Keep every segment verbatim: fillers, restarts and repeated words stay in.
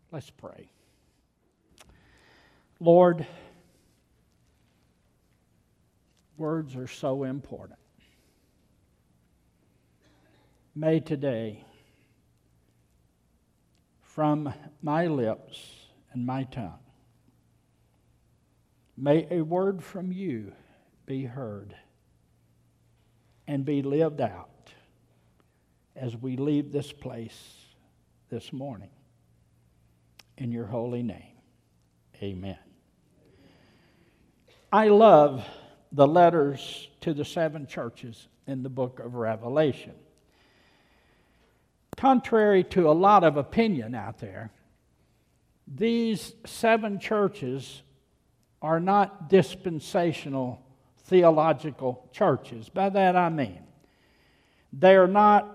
Let's pray. Lord, words are so important. May today, from my lips and my tongue, may a word from you be heard and be lived out as we leave this place this morning. In your holy name, amen. I love the letters to the seven churches in the book of Revelation. Contrary to a lot of opinion out there, these seven churches are not dispensational theological churches. By that I mean, they are not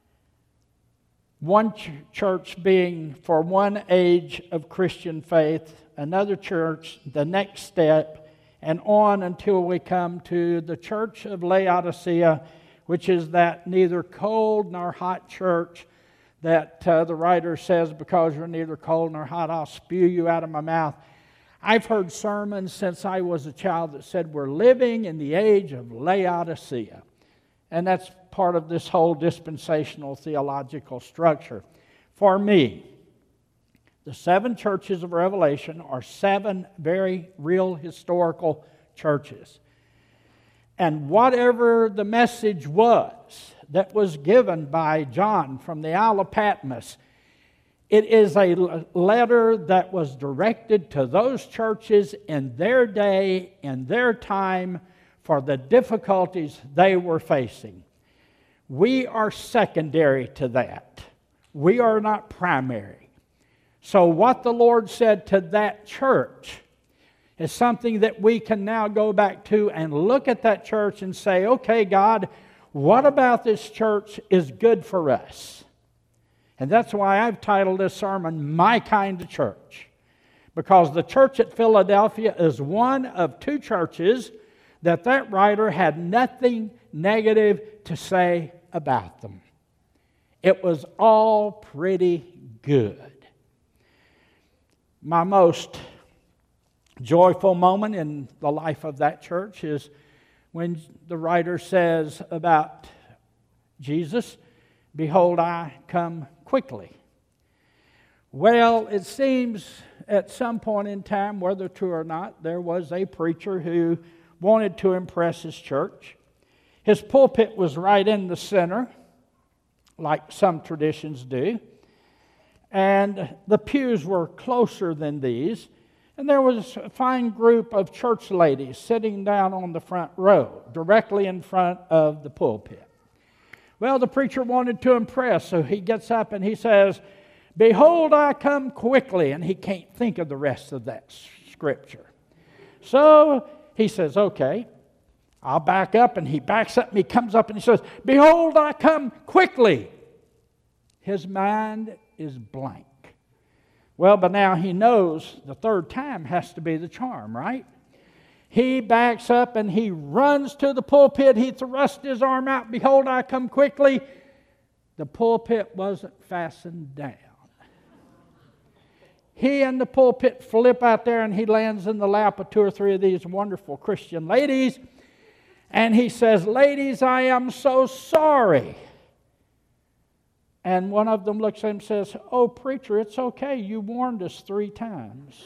one ch- church being for one age of Christian faith, another church the next step, and on until we come to the church of Laodicea, which is that neither cold nor hot church that uh, the writer says, because you're neither cold nor hot, I'll spew you out of my mouth. I've heard sermons since I was a child that said we're living in the age of Laodicea. And that's part of this whole dispensational theological structure. For me, the seven churches of Revelation are seven very real historical churches. And whatever the message was that was given by John from the Isle of Patmos, it is a letter that was directed to those churches in their day, in their time, for the difficulties they were facing. We are secondary to that. We are not primary. So what the Lord said to that church is something that we can now go back to and look at that church and say, okay, God, what about this church is good for us? And that's why I've titled this sermon, My Kind of Church. Because the church at Philadelphia is one of two churches that that writer had nothing negative to say about them. It was all pretty good. My most joyful moment in the life of that church is when the writer says about Jesus, "Behold, I come quickly." Well, it seems at some point in time, whether true or not, there was a preacher who wanted to impress his church. His pulpit was right in the center, like some traditions do. And the pews were closer than these. And there was a fine group of church ladies sitting down on the front row, directly in front of the pulpit. Well, the preacher wanted to impress, so he gets up and he says, "Behold, I come quickly." And he can't think of the rest of that scripture. So he says, okay, I'll back up. And he backs up and he comes up and he says, "Behold, I come quickly." His mind is blank. Well, but now he knows the third time has to be the charm, right? He backs up and he runs to the pulpit. He thrusts his arm out. "Behold, I come quickly." The pulpit wasn't fastened down. He and the pulpit flip out there and he lands in the lap of two or three of these wonderful Christian ladies. And he says, "Ladies, I am so sorry." And one of them looks at him and says, "Oh, preacher, it's okay. You warned us three times."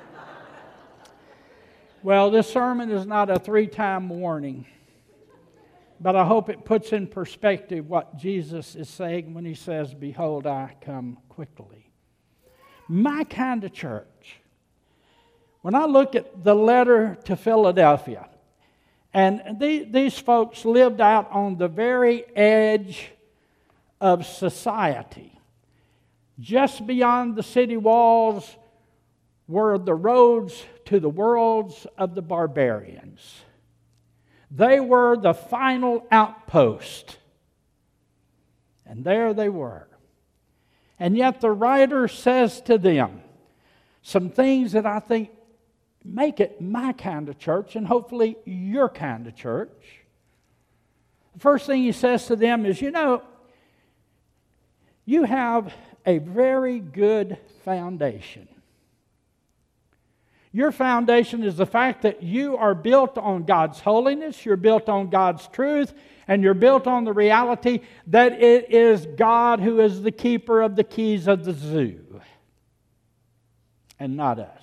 Well, this sermon is not a three-time warning. But I hope it puts in perspective what Jesus is saying when he says, "Behold, I come quickly." My kind of church. When I look at the letter to Philadelphia, and the, these folks lived out on the very edge of society. Just beyond the city walls were the roads to the worlds of the barbarians. They were the final outpost. And there they were. And yet the writer says to them some things that I think make it my kind of church and hopefully your kind of church. The first thing he says to them is, you know, you have a very good foundation. Your foundation is the fact that you are built on God's holiness, you're built on God's truth, and you're built on the reality that it is God who is the keeper of the keys of the zoo, and not us.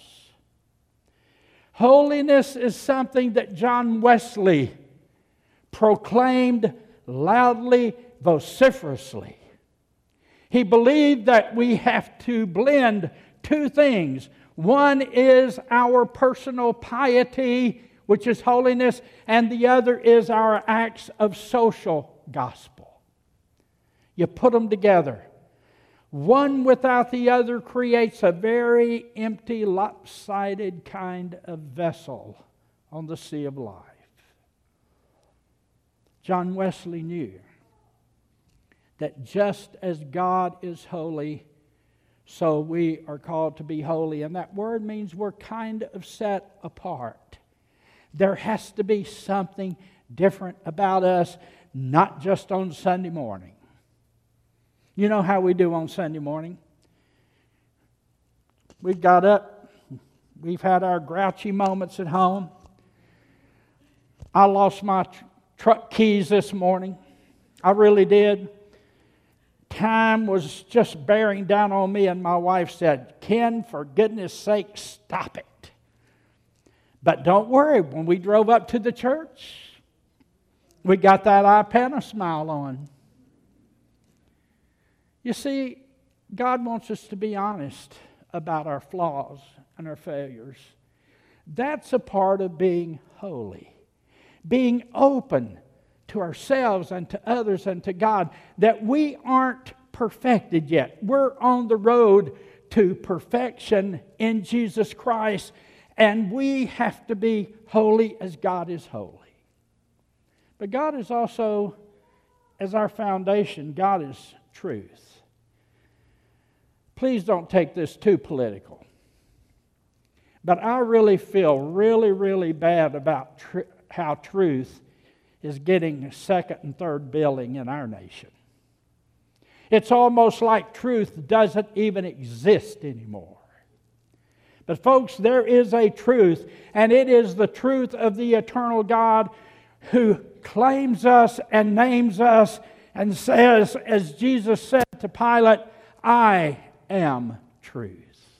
Holiness is something that John Wesley proclaimed loudly, vociferously. He believed that we have to blend two things. One is our personal piety, which is holiness, and the other is our acts of social gospel. You put them together. One without the other creates a very empty, lopsided kind of vessel on the sea of life. John Wesley knew that just as God is holy, so we are called to be holy. And that word means we're kind of set apart. There has to be something different about us, not just on Sunday morning. You know how we do on Sunday morning? We've got up, we've had our grouchy moments at home. I lost my tr- truck keys this morning. I really did. Time was just bearing down on me, and my wife said, "Ken, for goodness sake, stop it." But don't worry, when we drove up to the church, we got that Ipana smile on. You see, God wants us to be honest about our flaws and our failures. That's a part of being holy. Being open to ourselves and to others and to God, that we aren't perfected yet. We're on the road to perfection in Jesus Christ, and we have to be holy as God is holy. But God is also, as our foundation, God is truth. Please don't take this too political. But I really feel really, really bad about tr- how truth is getting second and third billing in our nation. It's almost like truth doesn't even exist anymore. But folks, there is a truth, and it is the truth of the eternal God who claims us and names us and says, as Jesus said to Pilate, "I am truth."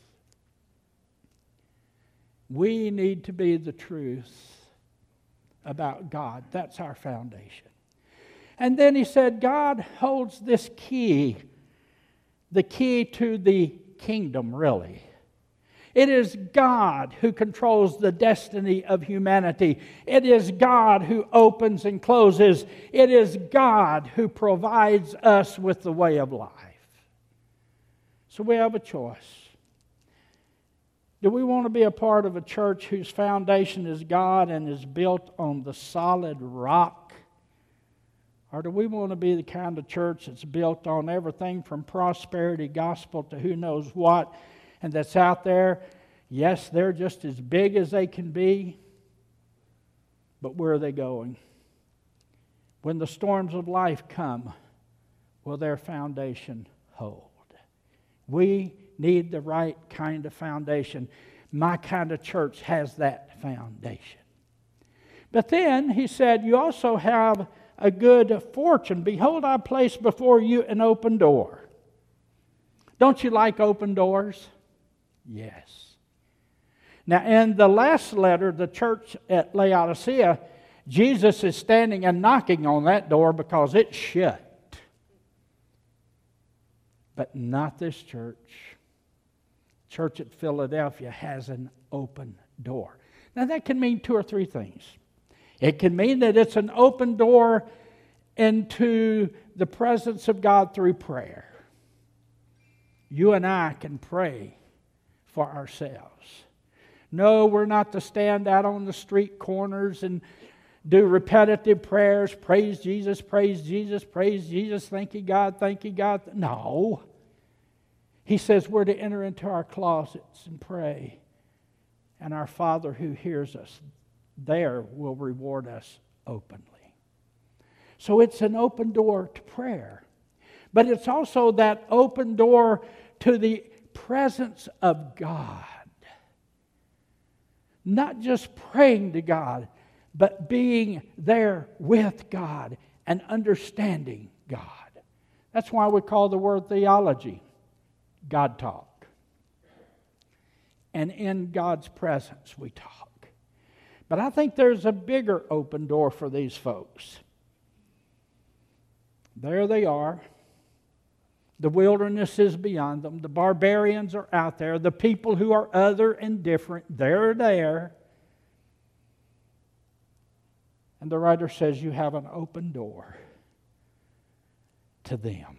We need to be the truth about God. That's our foundation. And then he said, God holds this key, the key to the kingdom, really. It is God who controls the destiny of humanity. It is God who opens and closes. It is God who provides us with the way of life. So we have a choice. Do we want to be a part of a church whose foundation is God and is built on the solid rock? Or do we want to be the kind of church that's built on everything from prosperity gospel to who knows what, and that's out there? Yes, they're just as big as they can be, but where are they going? When the storms of life come, will their foundation hold? We need the right kind of foundation. My kind of church has that foundation. But then he said, you also have a good fortune. Behold, I place before you an open door. Don't you like open doors? Yes. Now, in the last letter, the church at Laodicea, Jesus is standing and knocking on that door because it's shut. But not this church. Church at Philadelphia has an open door. Now that can mean two or three things. It can mean that it's an open door into the presence of God through prayer. You and I can pray for ourselves. No, we're not to stand out on the street corners and do repetitive prayers. Praise Jesus, praise Jesus, praise Jesus. Thank you, God, thank you, God. No. He says we're to enter into our closets and pray. And our Father who hears us there will reward us openly. So it's an open door to prayer. but it's also that open door to the presence of God. Not just praying to God, but being there with God and understanding God. That's why we call the word theology God talk. And in God's presence we talk. But I think there's a bigger open door for these folks. There they are. The wilderness is beyond them. The barbarians are out there. The people who are other and different, they're there. And the writer says you have an open door to them.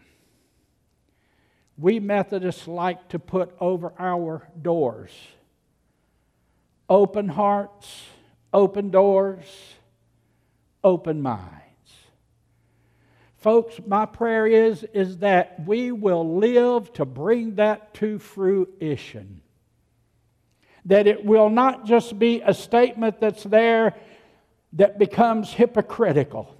We Methodists like to put over our doors open hearts, open doors, open minds. Folks, my prayer is, is that we will live to bring that to fruition. That it will not just be a statement that's there that becomes hypocritical.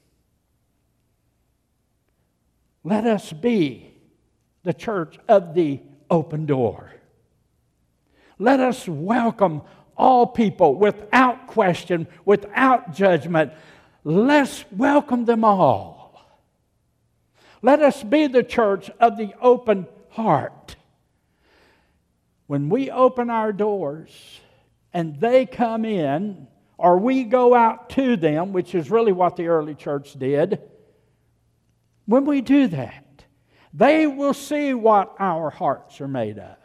Let us be the church of the open door. Let us welcome all people without question, without judgment. Let's welcome them all. Let us be the church of the open heart. When we open our doors and they come in, or we go out to them, which is really what the early church did, when we do that, they will see what our hearts are made of.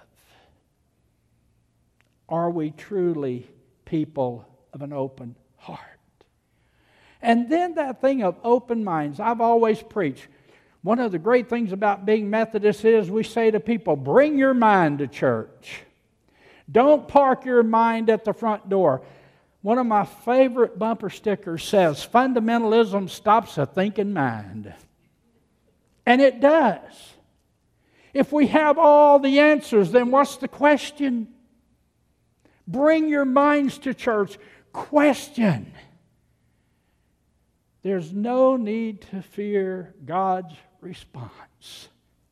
Are we truly people of an open heart? And then that thing of open minds, I've always preached. One of the great things about being Methodist is we say to people, bring your mind to church. Don't park your mind at the front door. One of my favorite bumper stickers says, fundamentalism stops a thinking mind. And it does. If we have all the answers, then what's the question? Bring your minds to church. Question. There's no need to fear God's response.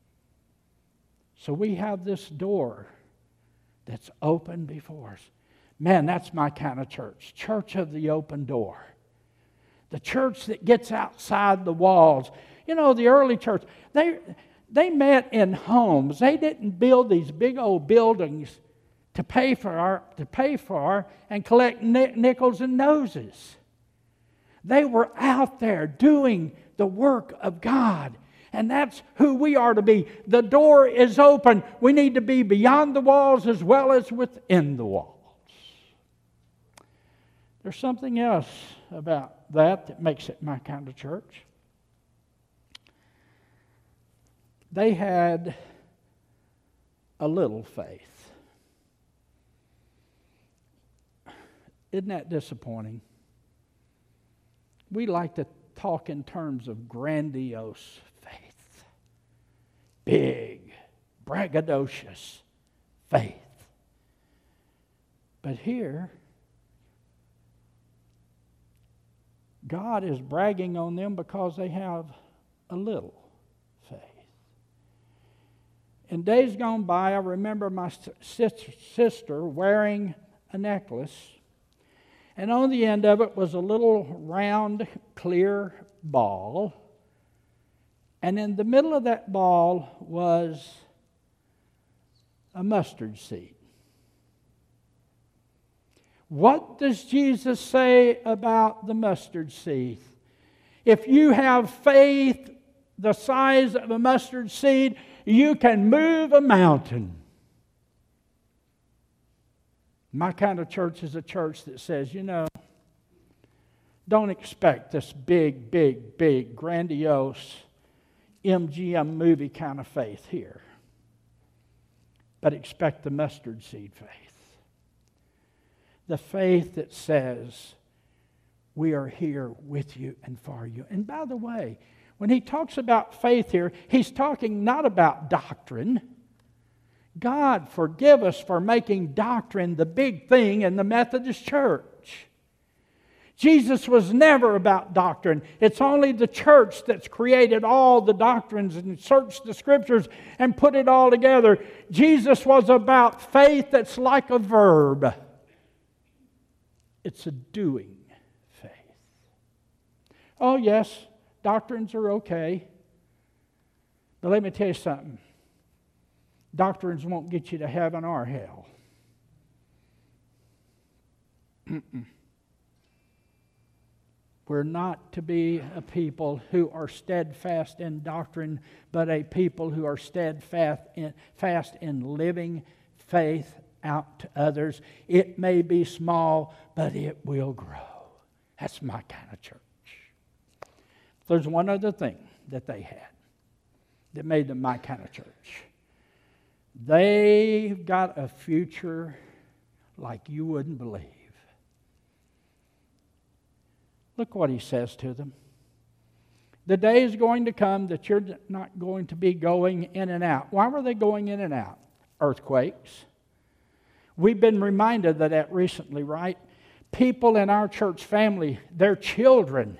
So we have this door that's open before us. Man, that's my kind of church. Church of the open door. The church that gets outside the walls. You know, the early church, they, they met in homes. They didn't build these big old buildings to pay for, our, to pay for and collect nickels and noses. They were out there doing the work of God. And that's who we are to be. The door is open. We need to be beyond the walls as well as within the walls. There's something else about that that makes it my kind of church. They had a little faith. Isn't that disappointing? We like to talk in terms of grandiose faith. Big, braggadocious faith. But here, God is bragging on them because they have a little faith. In days gone by, I remember my sister wearing a necklace, and on the end of it was a little round, clear ball. And in the middle of that ball was a mustard seed. What does Jesus say about the mustard seed? If you have faith the size of a mustard seed, you can move a mountain. My kind of church is a church that says, you know, don't expect this big, big, big, grandiose M G M movie kind of faith here. But expect the mustard seed faith. The faith that says, we are here with you and for you. And by the way, when he talks about faith here, he's talking not about doctrine. God forgive us for making doctrine the big thing in the Methodist Church. Jesus was never about doctrine. It's only the church that's created all the doctrines and searched the Scriptures and put it all together. Jesus was about faith that's like a verb. It's a doing faith. Oh, yes, doctrines are okay. But let me tell you something. Doctrines won't get you to heaven or hell. Mm-mm. We're not to be a people who are steadfast in doctrine, but a people who are steadfast in, fast in living faith out to others. It may be small, but it will grow. That's my kind of church. There's one other thing that they had that made them my kind of church. They've got a future like you wouldn't believe. Look what he says to them. The day is going to come that you're not going to be going in and out. Why were they going in and out? Earthquakes. We've been reminded of that recently, right? People in our church family, their children,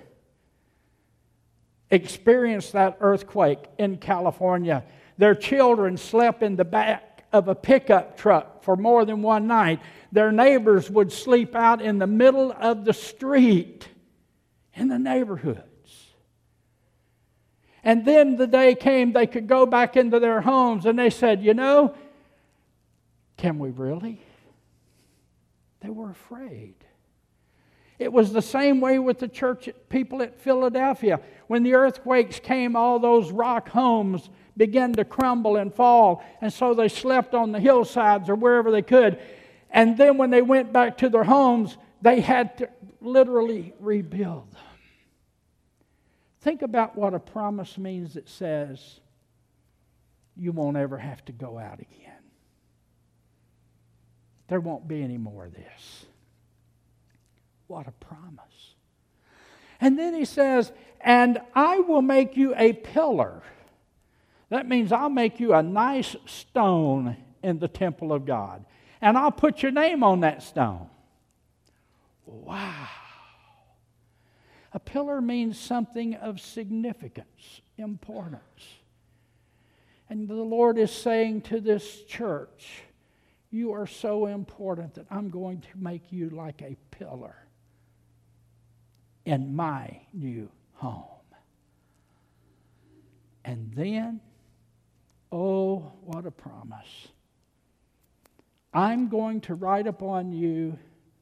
experienced that earthquake in California. Their children slept in the back of a pickup truck for more than one night. Their neighbors would sleep out in the middle of the street in the neighborhoods. And then the day came they could go back into their homes, and they said, you know, can we really? They were afraid. It was the same way with the church people at Philadelphia. When the earthquakes came, all those rock homes began to crumble and fall, and so they slept on the hillsides or wherever they could. And then when they went back to their homes, they had to literally rebuild them. Think about what a promise means that says you won't ever have to go out again. There won't be any more of this. What a promise. And then he says, and I will make you a pillar. That means I'll make you a nice stone in the temple of God. And I'll put your name on that stone. Wow. A pillar means something of significance, importance. And the Lord is saying to this church, you are so important that I'm going to make you like a pillar in my new home. And then, oh, what a promise. I'm going to write upon you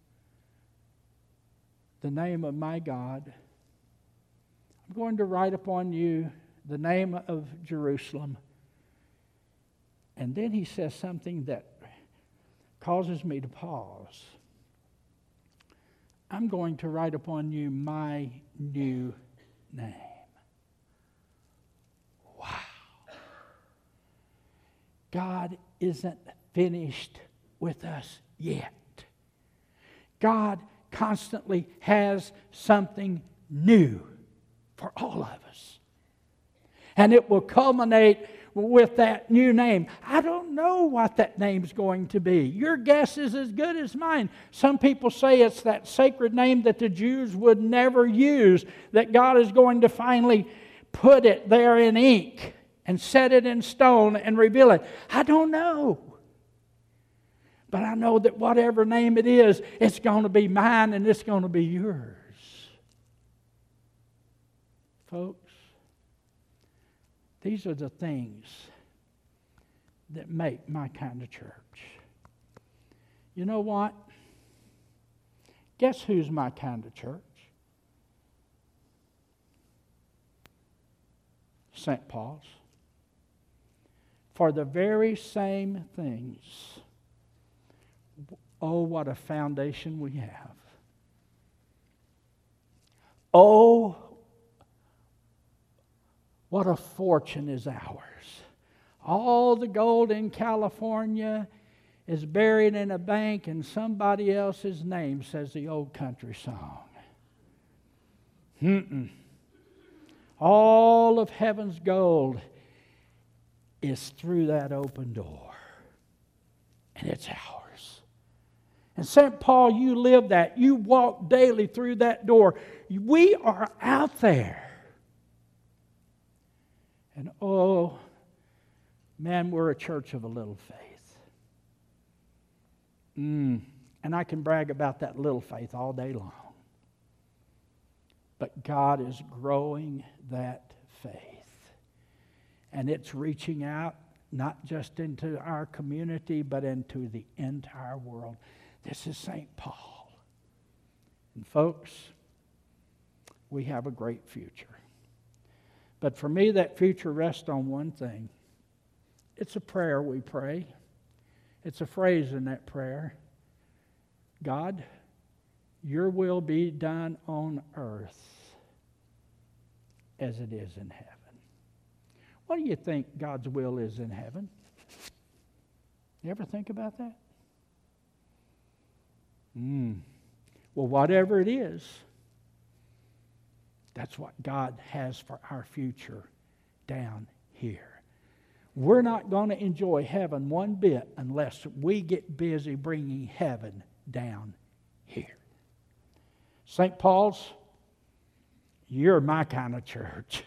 the name of my God. I'm going to write upon you the name of Jerusalem. And then he says something that causes me to pause. I'm going to write upon you my new name. Wow. God isn't finished with us yet. God constantly has something new for all of us. And it will culminate with that new name. I don't know what that name's going to be. Your guess is as good as mine. Some people say it's that sacred name that the Jews would never use, that God is going to finally put it there in ink and set it in stone and reveal it. I don't know. But I know that whatever name it is, it's going to be mine and it's going to be yours. Folks, these are the things that make my kind of church. You know what? Guess who's my kind of church? Saint Paul's. For the very same things. Oh, what a foundation we have. Oh, what a fortune is ours. All the gold in California is buried in a bank in somebody else's name, says the old country song. Mm-mm. All of heaven's gold is through that open door. And it's ours. And Saint Paul, you live that. You walk daily through that door. We are out there. And oh, man, we're a church of a little faith. Mm. And I can brag about that little faith all day long. But God is growing that faith. And it's reaching out not just into our community, but into the entire world. This is Saint Paul. And folks, we have a great future. But for me, that future rests on one thing. It's a prayer we pray. It's a phrase in that prayer. God, your will be done on earth as it is in heaven. What do you think God's will is in heaven? You ever think about that? Mm. Well, whatever it is, that's what God has for our future down here. We're not going to enjoy heaven one bit unless we get busy bringing heaven down here. Saint Paul's, you're my kind of church.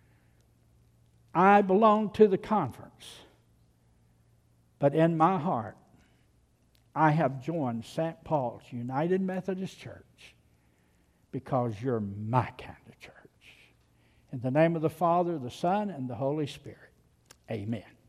I belong to the conference, but in my heart, I have joined Saint Paul's United Methodist Church because you're my kind of church. In the name of the Father, the Son, and the Holy Spirit, amen.